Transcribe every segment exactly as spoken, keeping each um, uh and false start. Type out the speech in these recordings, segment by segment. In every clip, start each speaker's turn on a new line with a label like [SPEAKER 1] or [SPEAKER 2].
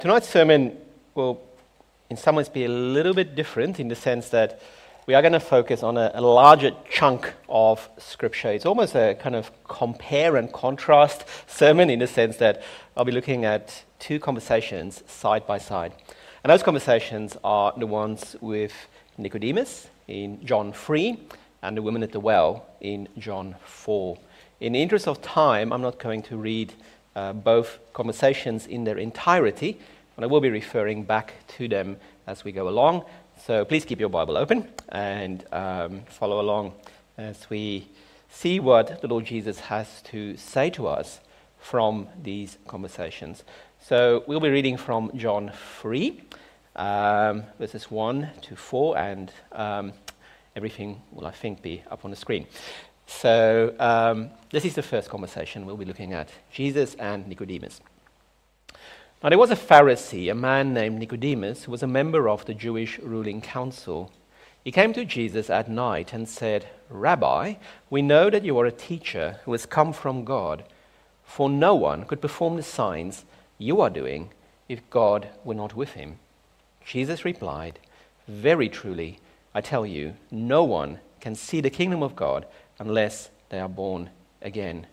[SPEAKER 1] Tonight's sermon will, in some ways, be a little bit different in the sense that we are going to focus on a, a larger chunk of Scripture. It's almost a kind of compare and contrast sermon in the sense that I'll be looking at two conversations side by side. And those conversations are the ones with Nicodemus in John three and the woman at the well in John four. In the interest of time, I'm not going to read uh, both conversations in their entirety, but I will be referring back to them as we go along. So please keep your Bible open and um, follow along as we see what the Lord Jesus has to say to us from these conversations. So we'll be reading from John three, um, verses one to four, and um, everything will, I think, be up on the screen. So um, this is the first conversation we'll be looking at, Jesus and Nicodemus. Now there was a Pharisee, a man named Nicodemus, who was a member of the Jewish ruling council. He came to Jesus at night and said, "Rabbi, we know that you are a teacher who has come from God, for no one could perform the signs you are doing if God were not with him." Jesus replied, "Very truly, I tell you, no one can see the kingdom of God unless they are born again."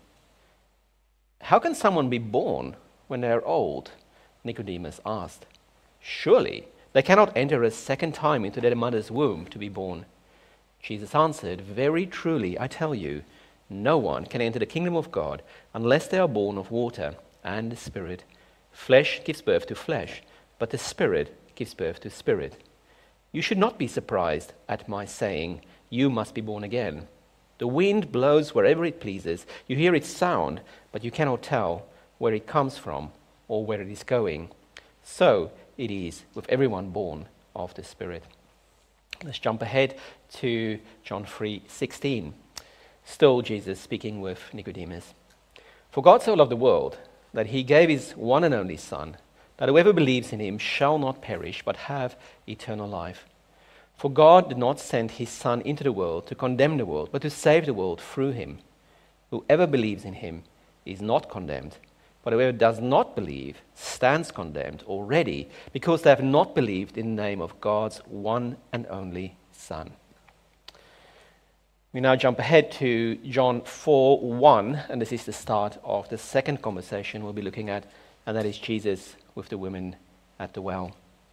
[SPEAKER 1] "How can someone be born when they are old?" Nicodemus asked. "Surely they cannot enter a second time into their mother's womb to be born." Jesus answered, "Very truly, I tell you, no one can enter the kingdom of God unless they are born of water and the Spirit. Flesh gives birth to flesh, but the Spirit gives birth to spirit. You should not be surprised at my saying, 'You must be born again.' The wind blows wherever it pleases. You hear its sound, but you cannot tell where it comes from or where it is going. So it is with everyone born of the Spirit." Let's jump ahead to John three sixteen. Still Jesus speaking with Nicodemus. "For God so loved the world that he gave his one and only Son, that whoever believes in him shall not perish but have eternal life. For God did not send his Son into the world to condemn the world, but to save the world through him. Whoever believes in him is not condemned, but whoever does not believe stands condemned already, because they have not believed in the name of God's one and only Son." We now jump ahead to John four one, and this is the start of the second conversation we'll be looking at, and that is Jesus with the woman at the well.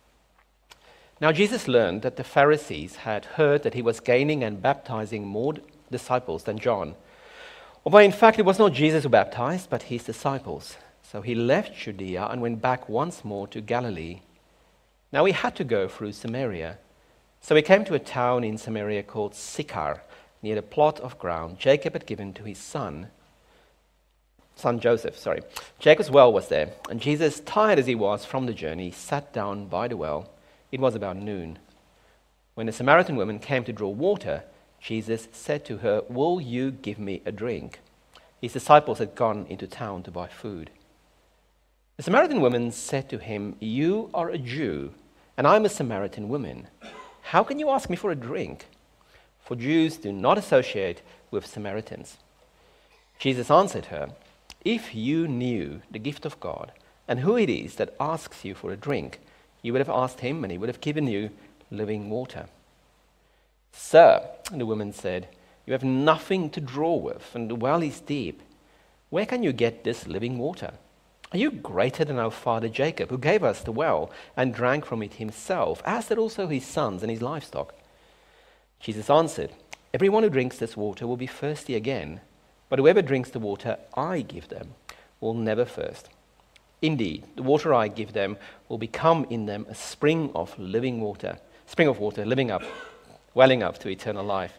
[SPEAKER 1] Now Jesus learned that the Pharisees had heard that he was gaining and baptizing more disciples than John. Although in fact it was not Jesus who baptized, but his disciples. So he left Judea and went back once more to Galilee. Now he had to go through Samaria. So he came to a town in Samaria called Sychar, near the plot of ground Jacob had given to his son, son Joseph, sorry. Jacob's well was there, and Jesus, tired as he was from the journey, sat down by the well. It was about noon. When the Samaritan woman came to draw water, Jesus said to her, "Will you give me a drink?" His disciples had gone into town to buy food. The Samaritan woman said to him, "You are a Jew, and I am a Samaritan woman. How can you ask me for a drink?" For Jews do not associate with Samaritans. Jesus answered her, "If you knew the gift of God and who it is that asks you for a drink, you would have asked him and he would have given you living water." "Sir," the woman said, "you have nothing to draw with, and the well is deep. Where can you get this living water? Are you greater than our father Jacob, who gave us the well and drank from it himself, as did also his sons and his livestock?" Jesus answered, "Everyone who drinks this water will be thirsty again, but whoever drinks the water I give them will never thirst. Indeed, the water I give them will become in them a spring of living water, spring of water, living up, welling up to eternal life."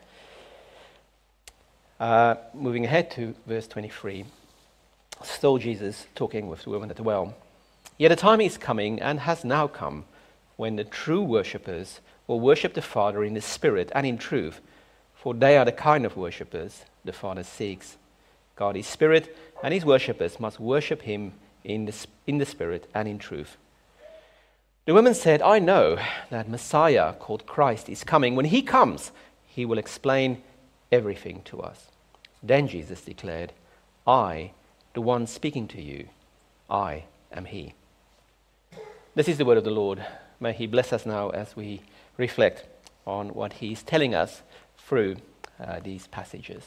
[SPEAKER 1] Uh, moving ahead to verse twenty-three. Still Jesus talking with the woman at the well. "Yet a time is coming, and has now come, when the true worshippers will worship the Father in the Spirit and in truth, for they are the kind of worshippers the Father seeks. God is Spirit, and his worshippers must worship him in the, in the Spirit and in truth." The woman said, "I know that Messiah, called Christ, is coming. When he comes, he will explain everything to us." Then Jesus declared, "I, the one speaking to you, I am he." This is the word of the Lord. May he bless us now as we reflect on what he's telling us through uh, these passages.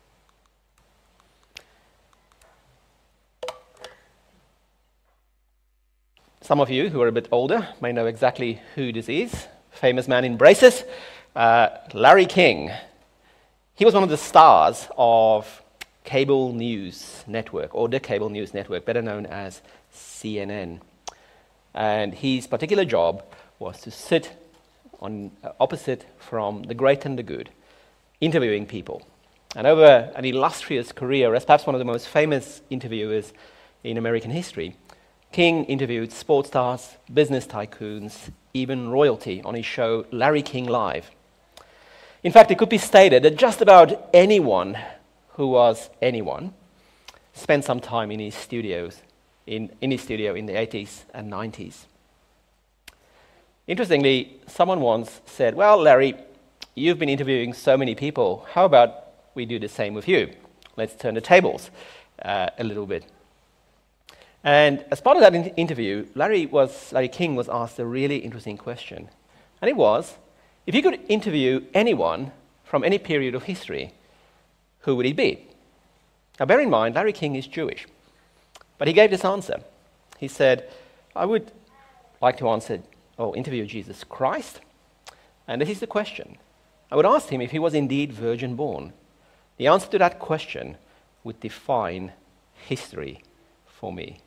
[SPEAKER 1] Some of you who are a bit older may know exactly who this is. Famous man in braces, uh, Larry King. He was one of the stars of cable news network, or the cable news network, better known as C N N. And his particular job was to sit on uh, opposite from the great and the good, interviewing people. And over an illustrious career, as perhaps one of the most famous interviewers in American history, King interviewed sports stars, business tycoons, even royalty on his show Larry King Live. In fact, it could be stated that just about anyone who was anyone spent some time in his studios, in, in his studio in the eighties and nineties. Interestingly, someone once said, well, Larry, you've been interviewing so many people. How about we do the same with you? Let's turn the tables uh, a little bit. And as part of that in- interview, Larry was Larry King was asked a really interesting question. And it was, if you could interview anyone from any period of history, who would it be? Now bear in mind, Larry King is Jewish. But he gave this answer. He said, I would like to answer or interview Jesus Christ. And this is the question. I would ask him if he was indeed virgin born. The answer to that question would define history for me.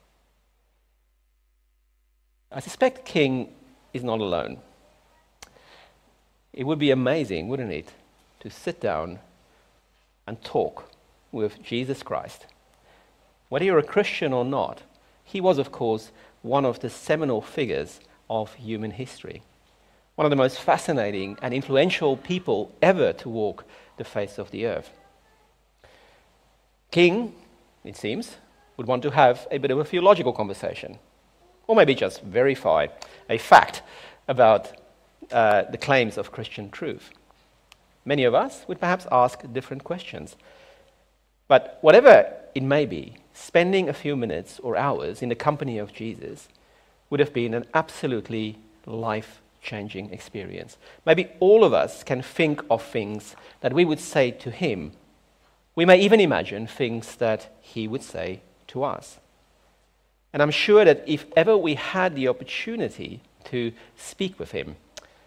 [SPEAKER 1] I suspect King is not alone. It would be amazing, wouldn't it, to sit down and talk with Jesus Christ. Whether you're a Christian or not, he was, of course, one of the seminal figures of human history. One of the most fascinating and influential people ever to walk the face of the earth. King, it seems, would want to have a bit of a theological conversation, or maybe just verify a fact about uh, the claims of Christian truth. Many of us would perhaps ask different questions. But whatever it may be, spending a few minutes or hours in the company of Jesus would have been an absolutely life-changing experience. Maybe all of us can think of things that we would say to him. We may even imagine things that he would say to us. And I'm sure that if ever we had the opportunity to speak with him,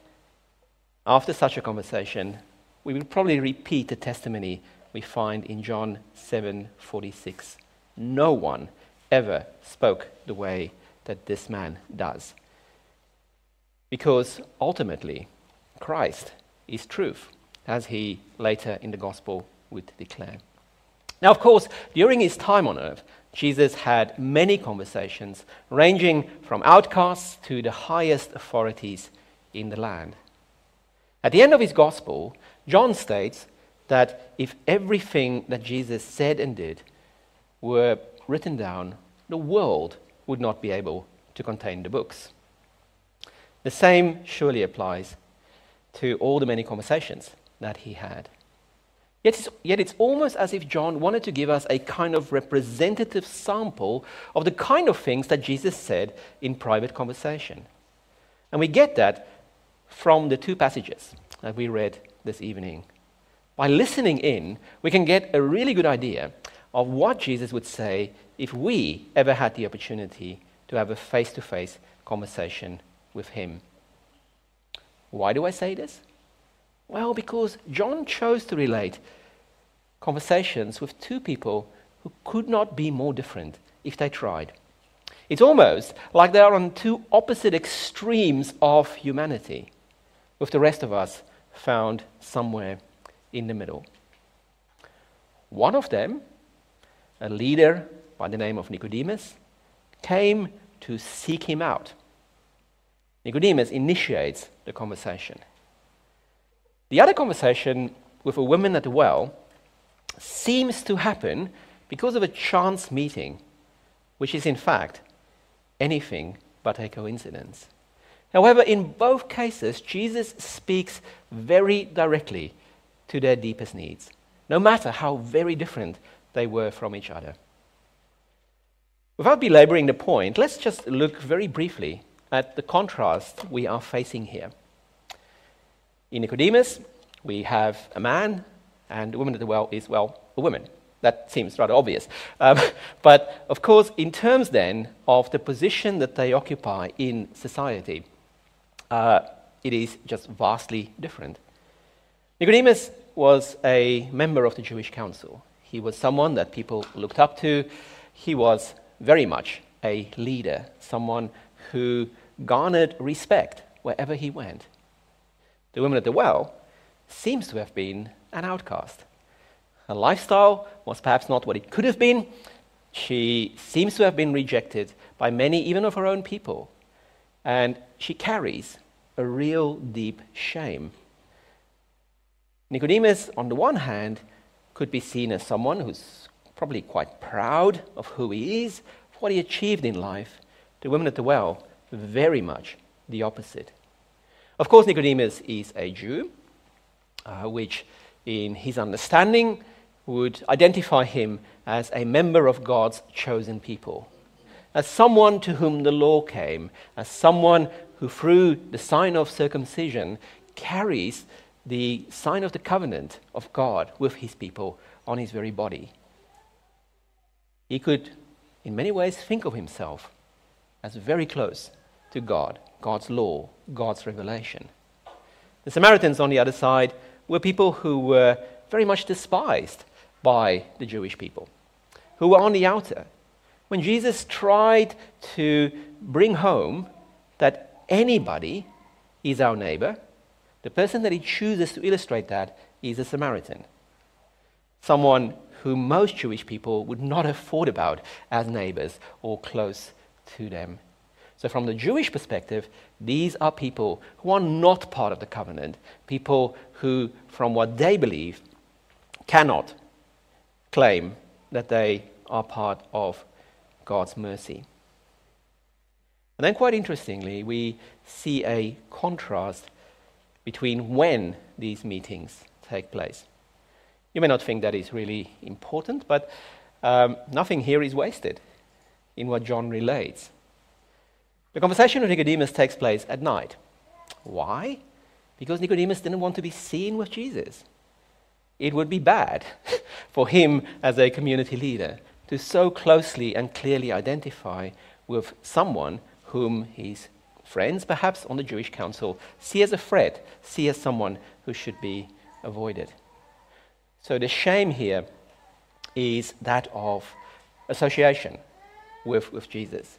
[SPEAKER 1] after such a conversation, we would probably repeat the testimony we find in John seven forty-six. No one ever spoke the way that this man does. Because ultimately, Christ is truth, as he later in the gospel would declare. Now, of course, during his time on earth, Jesus had many conversations, ranging from outcasts to the highest authorities in the land. At the end of his gospel, John states that if everything that Jesus said and did were written down, the world would not be able to contain the books. The same surely applies to all the many conversations that he had. Yet it's, yet it's almost as if John wanted to give us a kind of representative sample of the kind of things that Jesus said in private conversation. And we get that from the two passages that we read this evening. By listening in, we can get a really good idea of what Jesus would say if we ever had the opportunity to have a face-to-face conversation with him. Why do I say this? Well, because John chose to relate conversations with two people who could not be more different if they tried. It's almost like they are on two opposite extremes of humanity, with the rest of us found somewhere in the middle. One of them, a leader by the name of Nicodemus, came to seek him out. Nicodemus initiates the conversation. The other conversation with a woman at the well seems to happen because of a chance meeting, which is in fact anything but a coincidence. However, in both cases, Jesus speaks very directly to their deepest needs, no matter how very different they were from each other. Without belaboring the point, let's just look very briefly at the contrast we are facing here. In Nicodemus, we have a man, and the woman at the well is, well, a woman. That seems rather obvious. Um, but, of course, in terms then of the position that they occupy in society, uh, it is just vastly different. Nicodemus was a member of the Jewish council. He was someone that people looked up to. He was very much a leader, someone who garnered respect wherever he went. The woman at the well seems to have been an outcast. Her lifestyle was perhaps not what it could have been. She seems to have been rejected by many, even of her own people. And she carries a real deep shame. Nicodemus, on the one hand, could be seen as someone who's probably quite proud of who he is, what he achieved in life. The woman at the well, very much the opposite. Of course, Nicodemus is a Jew, uh, which in his understanding would identify him as a member of God's chosen people, as someone to whom the law came, as someone who through the sign of circumcision carries the sign of the covenant of God with his people on his very body. He could, in many ways, think of himself as very close to God, God's law, God's revelation. The Samaritans, on the other side, were people who were very much despised by the Jewish people, who were on the outer. When Jesus tried to bring home that anybody is our neighbor, the person that he chooses to illustrate that is a Samaritan, someone who most Jewish people would not have thought about as neighbors or close to them. So from the Jewish perspective, these are people who are not part of the covenant, people who, from what they believe, cannot claim that they are part of God's mercy. And then quite interestingly, we see a contrast between when these meetings take place. You may not think that is really important, but um, nothing here is wasted in what John relates. The conversation with Nicodemus takes place at night. Why? Because Nicodemus didn't want to be seen with Jesus. It would be bad for him as a community leader to so closely and clearly identify with someone whom his friends, perhaps on the Jewish council, see as a threat, see as someone who should be avoided. So the shame here is that of association with, with Jesus.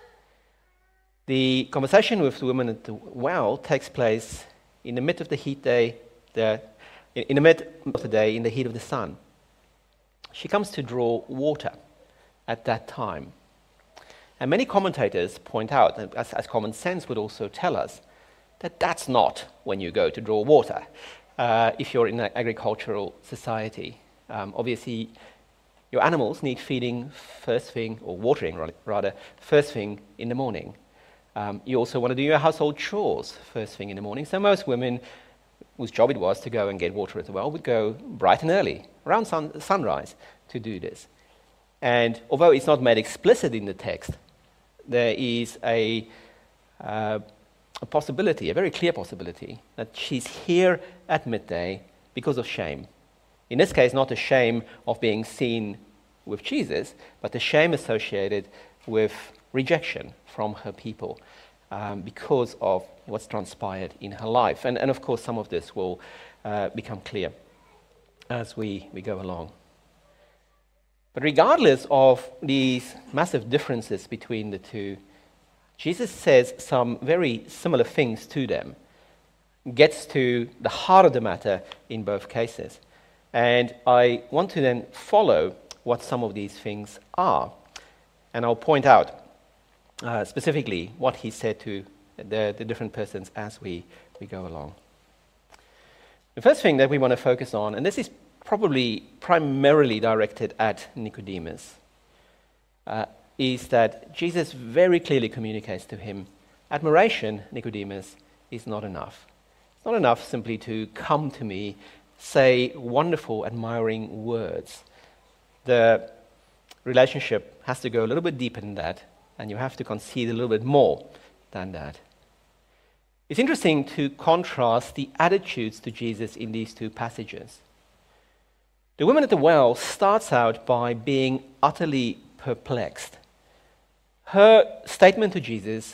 [SPEAKER 1] The conversation with the woman at the well takes place in the midst of the heat day, the, in the mid of the day, in the heat of the sun. She comes to draw water at that time. And many commentators point out, as, as common sense would also tell us, that that's not when you go to draw water. Uh, if you're in an agricultural society, um, obviously your animals need feeding first thing, or watering rather, first thing in the morning. Um, you also want to do your household chores first thing in the morning. So most women, whose job it was to go and get water at the well, would go bright and early, around sun, sunrise, to do this. And although it's not made explicit in the text, there is a, uh, a possibility, a very clear possibility, that she's here at midday because of shame. In this case, not the shame of being seen with Jesus, but the shame associated with rejection from her people um, because of what's transpired in her life. And, and of course, some of this will uh, become clear as we, we go along. But regardless of these massive differences between the two, Jesus says some very similar things to them, gets to the heart of the matter in both cases. And I want to then follow what some of these things are. And I'll point out uh, specifically what he said to the, the different persons as we, we go along. The first thing that we want to focus on, and this is probably primarily directed at Nicodemus, uh, is that Jesus very clearly communicates to him, admiration, Nicodemus, is not enough. It's not enough simply to come to me, say wonderful, admiring words. The relationship has to go a little bit deeper than that, and you have to concede a little bit more than that. It's interesting to contrast the attitudes to Jesus in these two passages. The woman at the well starts out by being utterly perplexed. Her statement to Jesus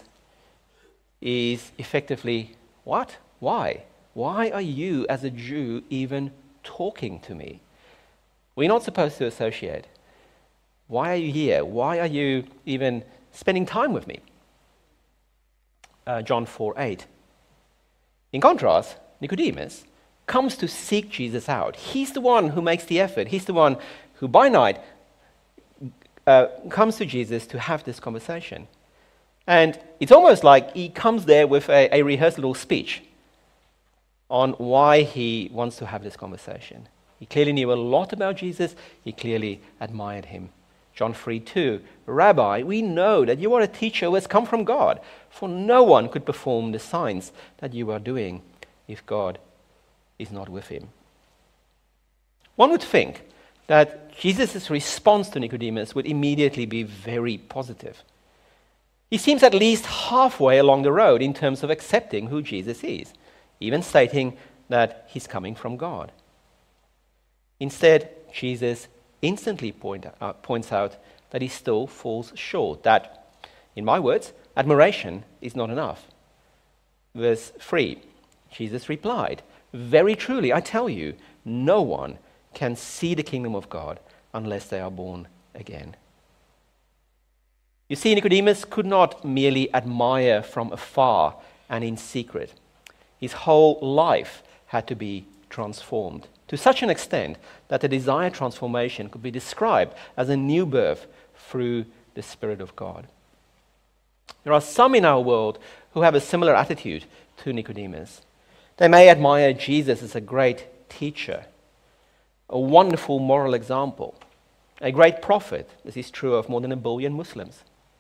[SPEAKER 1] is effectively, what? Why? Why are you, as a Jew, even talking to me? We're not supposed to associate. Why are you here? Why are you even spending time with me? Uh, John four eight. In contrast, Nicodemus comes to seek Jesus out. He's the one who makes the effort. He's the one who by night uh, comes to Jesus to have this conversation. And it's almost like he comes there with a, a rehearsed little speech on why he wants to have this conversation. He clearly knew a lot about Jesus. He clearly admired him. John three two, Rabbi, we know that you are a teacher who has come from God, for no one could perform the signs that you are doing if God is not with him. One would think that Jesus' response to Nicodemus would immediately be very positive. He seems at least halfway along the road in terms of accepting who Jesus is, even stating that he's coming from God. Instead, Jesus instantly point, uh, points out that he still falls short, that, in my words, admiration is not enough. Verse three, Jesus replied, very truly, I tell you, no one can see the kingdom of God unless they are born again. You see, Nicodemus could not merely admire from afar and in secret. His whole life had to be transformed to such an extent that the desired transformation could be described as a new birth through the Spirit of God. There are some in our world who have a similar attitude to Nicodemus. They may admire Jesus as a great teacher, a wonderful moral example, a great prophet. This is true of more than a billion Muslims.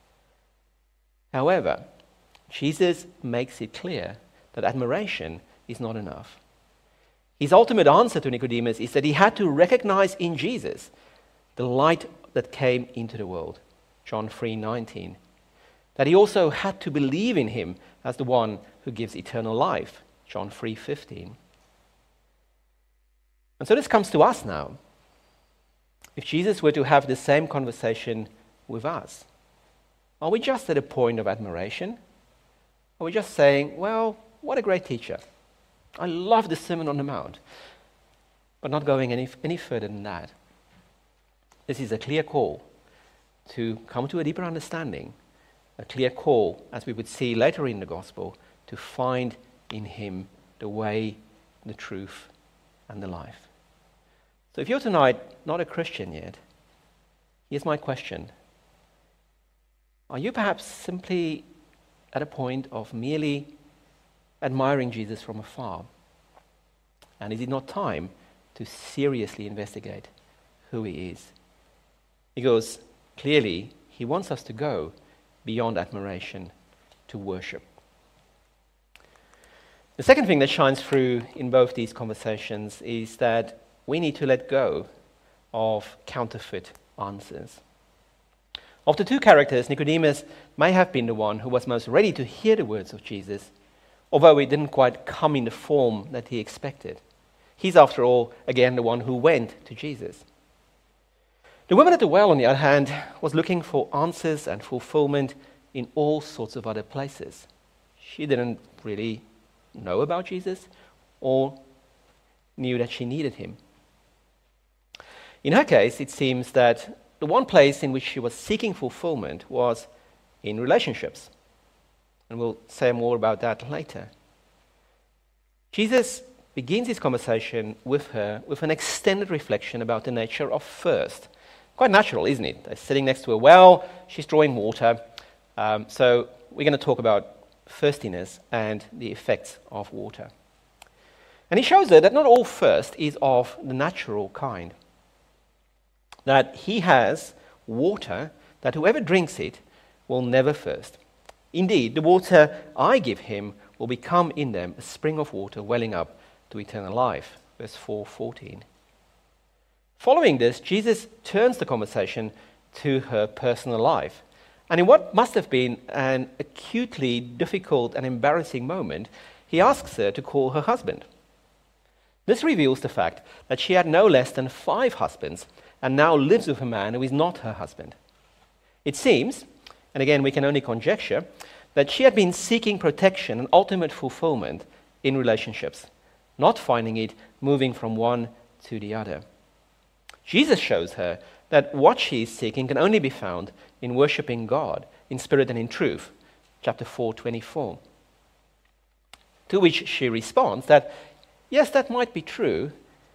[SPEAKER 1] However, Jesus makes it clear that admiration is not enough. His ultimate answer to Nicodemus is that he had to recognize in Jesus the light that came into the world, John three nineteen. That he also had to believe in him as the one who gives eternal life, John three fifteen. And so this comes to us now. If Jesus were to have the same conversation with us, are we just at a point of admiration? Are we just saying, well, what a great teacher. I love the Sermon on the Mount, but not going any, any further than that. This is a clear call to come to a deeper understanding, a clear call, as we would see later in the Gospel, to find in him the way, the truth, and the life. So if you're tonight not a Christian yet, here's my question. Are you perhaps simply at a point of merely admiring Jesus from afar? And is it not time to seriously investigate who he is? Because clearly he wants us to go beyond admiration to worship. The second thing that shines through in both these conversations is that we need to let go of counterfeit answers. Of the two characters, Nicodemus may have been the one who was most ready to hear the words of Jesus, although it didn't quite come in the form that he expected. He's, after all, again, the one who went to Jesus. The woman at the well, on the other hand, was looking for answers and fulfillment in all sorts of other places. She didn't really know about Jesus or knew that she needed him. In her case, it seems that the one place in which she was seeking fulfillment was in relationships. And we'll say more about that later. Jesus begins his conversation with her with an extended reflection about the nature of thirst. Quite natural, isn't it? They're sitting next to a well, she's drawing water. Um, so we're going to talk about thirstiness and the effects of water. And he shows her that not all thirst is of the natural kind. That he has water that whoever drinks it will never thirst. Indeed, the water I give him will become in them a spring of water welling up to eternal life. Verse four fourteen. Following this, Jesus turns the conversation to her personal life. And in what must have been an acutely difficult and embarrassing moment, he asks her to call her husband. This reveals the fact that she had no less than five husbands and now lives with a man who is not her husband. It seems, and again we can only conjecture, that she had been seeking protection and ultimate fulfillment in relationships, not finding it moving from one to the other. Jesus shows her that what she is seeking can only be found in worshipping God in spirit and in truth, chapter four, twenty-four. To which she responds that, yes, that might be true,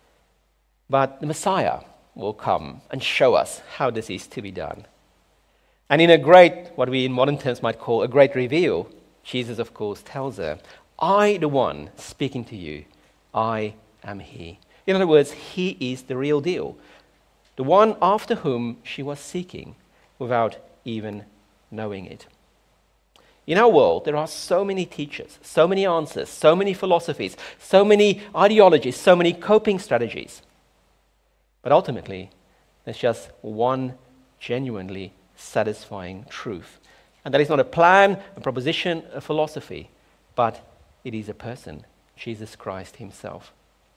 [SPEAKER 1] but the Messiah will come and show us how this is to be done. And in a great, what we in modern terms might call a great reveal, Jesus, of course, tells her, I, the one speaking to you, I am he. In other words, he is the real deal, the one after whom she was seeking without even knowing it. In our world, there are so many teachers, so many answers, so many philosophies, so many ideologies, so many coping strategies. But ultimately, there's just one genuinely satisfying truth. And that is not a plan, a proposition, a philosophy, but it is a person, Jesus Christ himself.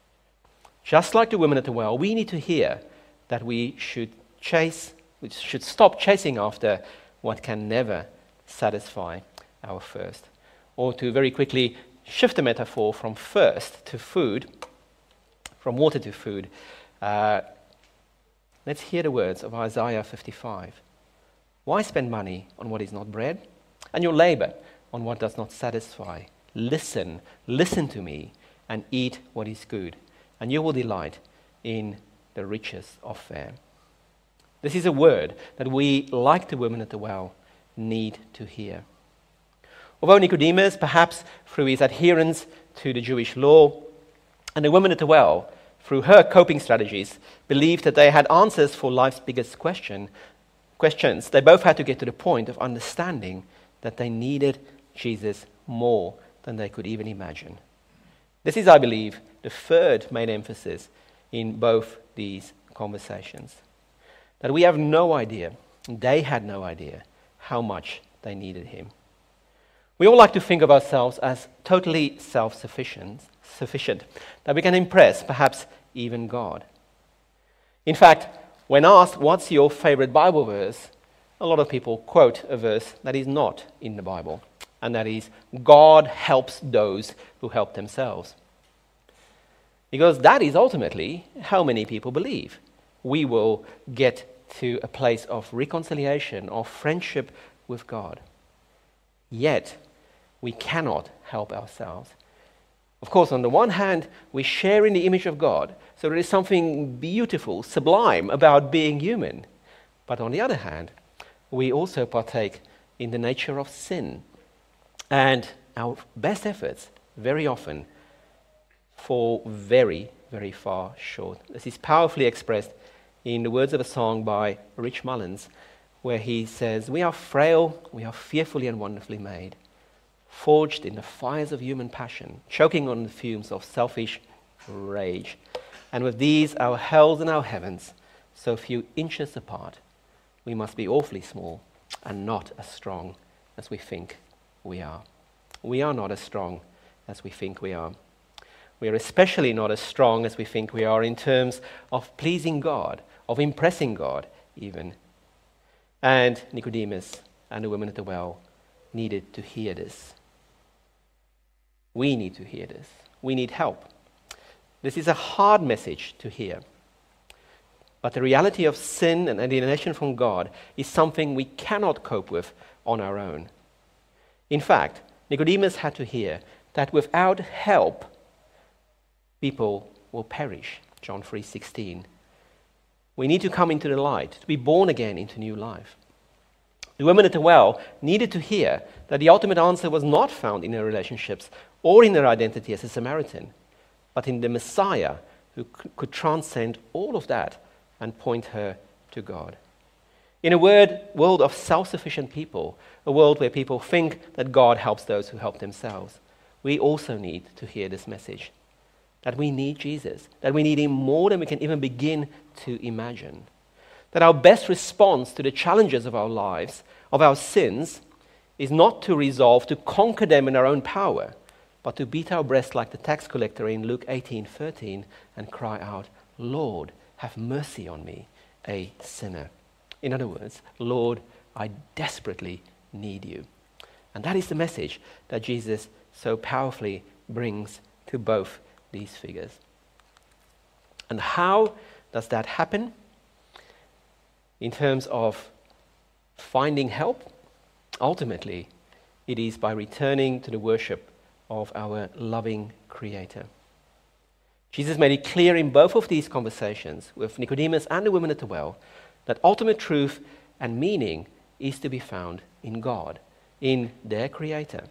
[SPEAKER 1] Just like the woman at the well, we need to hear that we should chase, we should stop chasing after what can never satisfy our thirst. Or to very quickly shift the metaphor from thirst to food, from water to food, uh, let's hear the words of Isaiah fifty-five. Why spend money on what is not bread, and your labor on what does not satisfy? Listen, listen to me, and eat what is good, and you will delight in the riches of fare. This is a word that we, like the woman at the well, need to hear. Although Nicodemus, perhaps through his adherence to the Jewish law, and the woman at the well, through her coping strategies, believed that they had answers for life's biggest question, questions, they both had to get to the point of understanding that they needed Jesus more than they could even imagine. This is, I believe, the third main emphasis in both these conversations. That we have no idea, they had no idea, how much they needed him. We all like to think of ourselves as totally self-sufficient, sufficient, that we can impress, perhaps even God. In fact, when asked, what's your favorite Bible verse, a lot of people quote a verse that is not in the Bible, and that is, God helps those who help themselves. Because that is ultimately how many people believe. We will get to a place of reconciliation, of friendship with God. Yet, we cannot help ourselves. Of course, on the one hand, we share in the image of God, so there is something beautiful, sublime about being human. But on the other hand, we also partake in the nature of sin. And our best efforts, very often, fall very, very far short. This is powerfully expressed in the words of a song by Rich Mullins, where he says, we are frail, we are fearfully and wonderfully made, forged in the fires of human passion, choking on the fumes of selfish rage. And with these, our hells and our heavens, so few inches apart, we must be awfully small and not as strong as we think we are. We are not as strong as we think we are. We are especially not as strong as we think we are in terms of pleasing God, of impressing God even. And Nicodemus and the woman at the well needed to hear this. We need to hear this. We need help. This is a hard message to hear. But the reality of sin and alienation from God is something we cannot cope with on our own. In fact, Nicodemus had to hear that without help, people will perish. John three sixteen. We need to come into the light, to be born again into new life. The woman at the well needed to hear that the ultimate answer was not found in her relationships or in her identity as a Samaritan, but in the Messiah who c- could transcend all of that and point her to God. In a word, world of self-sufficient people, a world where people think that God helps those who help themselves, we also need to hear this message, that we need Jesus, that we need him more than we can even begin to imagine. that our best response to the challenges of our lives, of our sins, is not to resolve to conquer them in our own power, but to beat our breast like the tax collector in Luke eighteen thirteen and cry out, "Lord, have mercy on me, a sinner." In other words, Lord, I desperately need you. And that is the message that Jesus so powerfully brings to both these figures. And how does that happen? In terms of finding help, ultimately, it is by returning to the worship of our loving Creator. Jesus made it clear in both of these conversations with Nicodemus and the woman at the well that ultimate truth and meaning is to be found in God, in their Creator.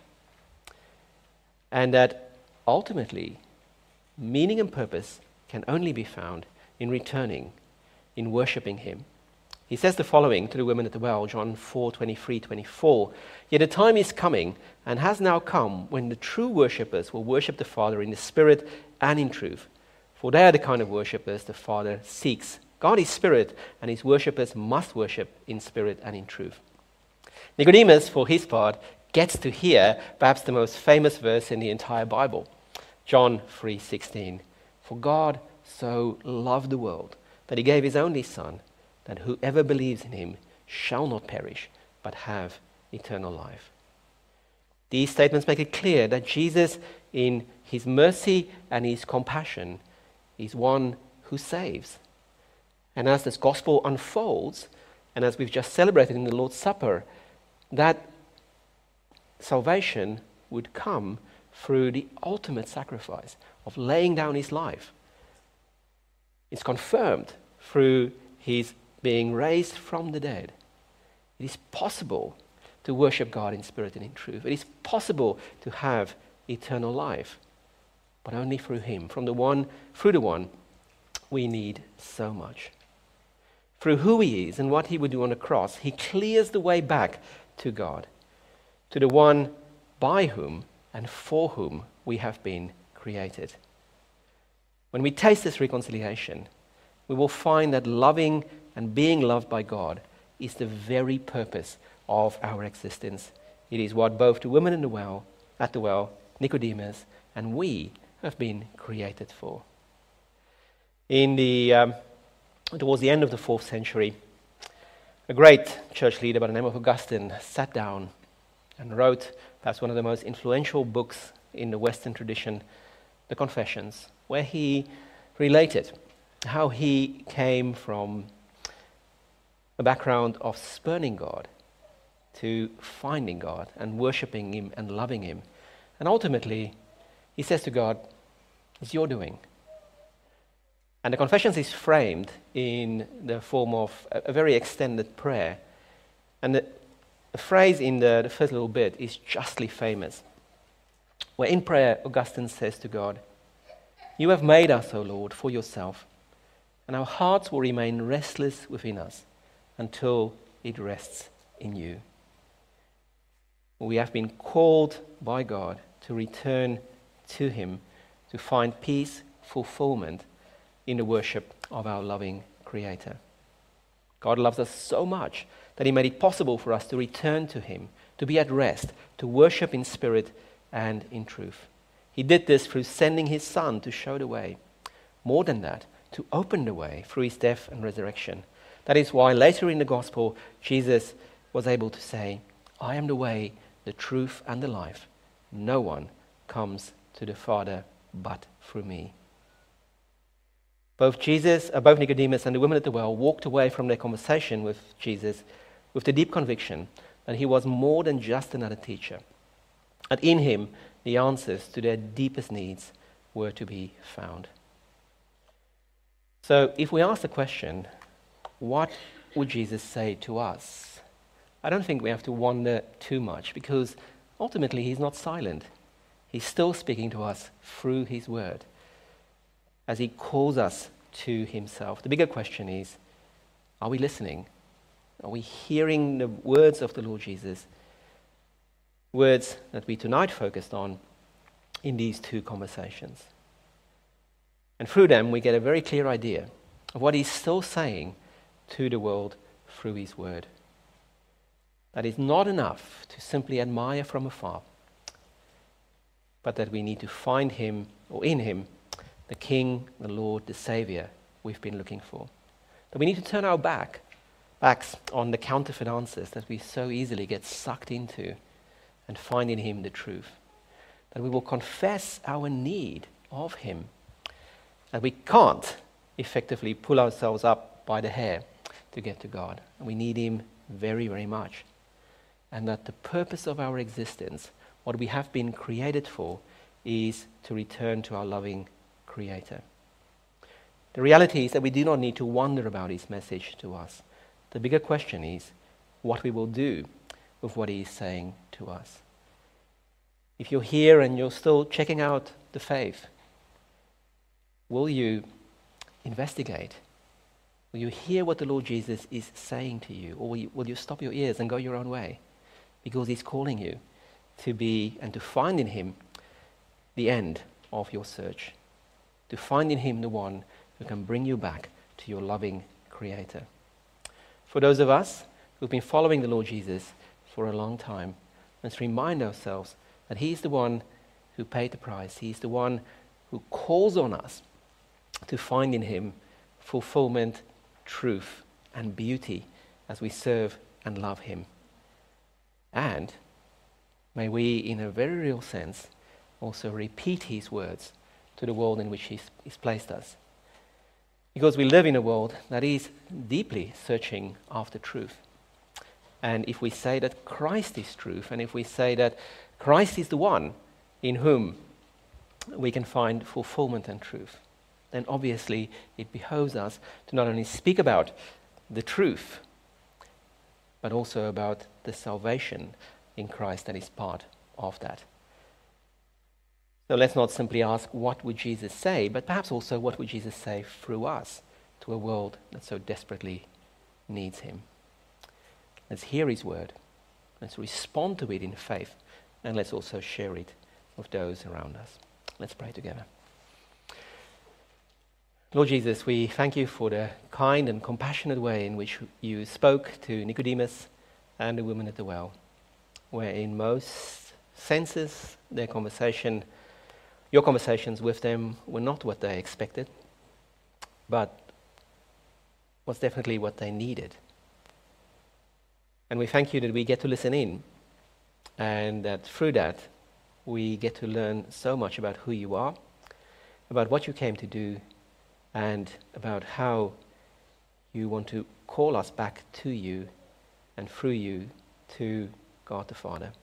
[SPEAKER 1] And that ultimately, meaning and purpose can only be found in returning, in worshipping Him. He says the following to the women at the well, John four, twenty-three, twenty-four. "Yet a time is coming, and has now come, when the true worshippers will worship the Father in the Spirit and in truth. For they are the kind of worshippers the Father seeks. God is Spirit, and His worshippers must worship in spirit and in truth." Nicodemus, for his part, gets to hear perhaps the most famous verse in the entire Bible, John three sixteen. "For God so loved the world that He gave His only Son, that whoever believes in Him shall not perish, but have eternal life." These statements make it clear that Jesus, in His mercy and His compassion, is one who saves. And as this gospel unfolds, and as we've just celebrated in the Lord's Supper, that salvation would come through the ultimate sacrifice of laying down His life. It's confirmed through His being raised from the dead. It is possible to worship God in spirit and in truth. It is possible to have eternal life, but only through Him, from the one, through the one we need so much. Through who He is and what He would do on the cross, He clears the way back to God, to the one by whom and for whom we have been created. When we taste this reconciliation, we will find that loving and being loved by God is the very purpose of our existence. It is what both the woman in the well, at the well, Nicodemus, and we have been created for. In the um, towards the end of the fourth century, a great church leader by the name of Augustine sat down and wrote perhaps one of the most influential books in the Western tradition, the Confessions, where he related how he came from a background of spurning God to finding God and worshipping Him and loving Him. And ultimately, he says to God, "It's your doing." And the Confessions is framed in the form of a, a very extended prayer. And the, the phrase in the, the first little bit is justly famous, where in prayer, Augustine says to God, "You have made us, O Lord, for yourself, and our hearts will remain restless within us until it rests in you." We have been called by God to return to Him, to find peace, fulfillment in the worship of our loving Creator. God loves us so much that He made it possible for us to return to Him, to be at rest, to worship in spirit and in truth. He did this through sending His Son to show the way. More than that, to open the way through His death and resurrection. That is why later in the Gospel, Jesus was able to say, "I am the way, the truth, and the life. No one comes to the Father but through me." Both Jesus, uh, both Nicodemus and the woman at the well walked away from their conversation with Jesus with the deep conviction that He was more than just another teacher. And in Him, the answers to their deepest needs were to be found. So if we ask the question, what would Jesus say to us? I don't think we have to wonder too much, because ultimately He's not silent. He's still speaking to us through His word as He calls us to Himself. The bigger question is, are we listening? Are we hearing the words of the Lord Jesus? Words that we tonight focused on in these two conversations. And through them we get a very clear idea of what He's still saying to the world through his word. That is not enough to simply admire from afar, but that we need to find him, or in him, the King, the Lord, the Savior we've been looking for. That we need to turn our back, backs on the counterfeit answers that we so easily get sucked into and find in him the truth. That we will confess our need of him. That we can't effectively pull ourselves up by the hair to get to God. And we need him very, very much. And that the purpose of our existence, what we have been created for, is to return to our loving Creator. The reality is that we do not need to wonder about his message to us. The bigger question is what we will do with what he is saying to us. If you're here and you're still checking out the faith, will you investigate? Will you hear what the Lord Jesus is saying to you? Or will you, will you stop your ears and go your own way? Because he's calling you to be and to find in him the end of your search. To find in him the one who can bring you back to your loving Creator. For those of us who've been following the Lord Jesus for a long time, let's remind ourselves that he's the one who paid the price. He's the one who calls on us to find in him fulfillment, truth, and beauty as we serve and love him. And may we, in a very real sense, also repeat his words to the world in which he's, he's placed us. Because we live in a world that is deeply searching after truth. And if we say that Christ is truth, and if we say that Christ is the one in whom we can find fulfillment and truth, then obviously it behoves us to not only speak about the truth, but also about the salvation in Christ that is part of that. So let's not simply ask what would Jesus say, but perhaps also what would Jesus say through us to a world that so desperately needs him. Let's hear his word. Let's respond to it in faith, and let's also share it with those around us. Let's pray together. Lord Jesus, we thank you for the kind and compassionate way in which you spoke to Nicodemus and the woman at the well, where in most senses their conversation, your conversations with them were not what they expected, but was definitely what they needed. And we thank you that we get to listen in, and that through that we get to learn so much about who you are, about what you came to do, and about how you want to call us back to you and through you to God the Father.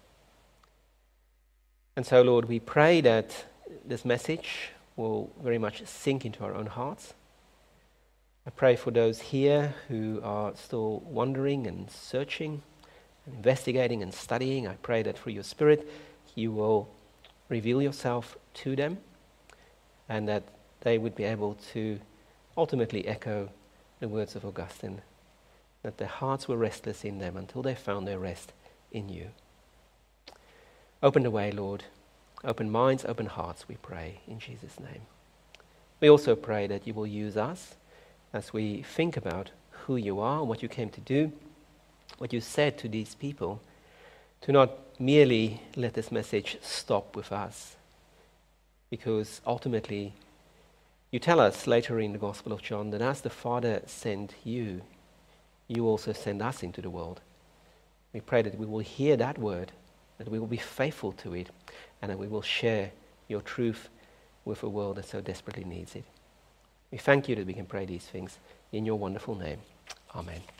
[SPEAKER 1] And so, Lord, we pray that this message will very much sink into our own hearts. I pray for those here who are still wondering and searching and investigating and studying. I pray that through your Spirit you will reveal yourself to them, and that they would be able to ultimately echo the words of Augustine, that their hearts were restless in them until they found their rest in you. Open the way, Lord. Open minds, open hearts, we pray, in Jesus' name. We also pray that you will use us as we think about who you are and what you came to do, what you said to these people, to not merely let this message stop with us. Because ultimately, you tell us later in the Gospel of John that as the Father sent you, you also send us into the world. We pray that we will hear that word, that we will be faithful to it, and that we will share your truth with a world that so desperately needs it. We thank you that we can pray these things in your wonderful name. Amen.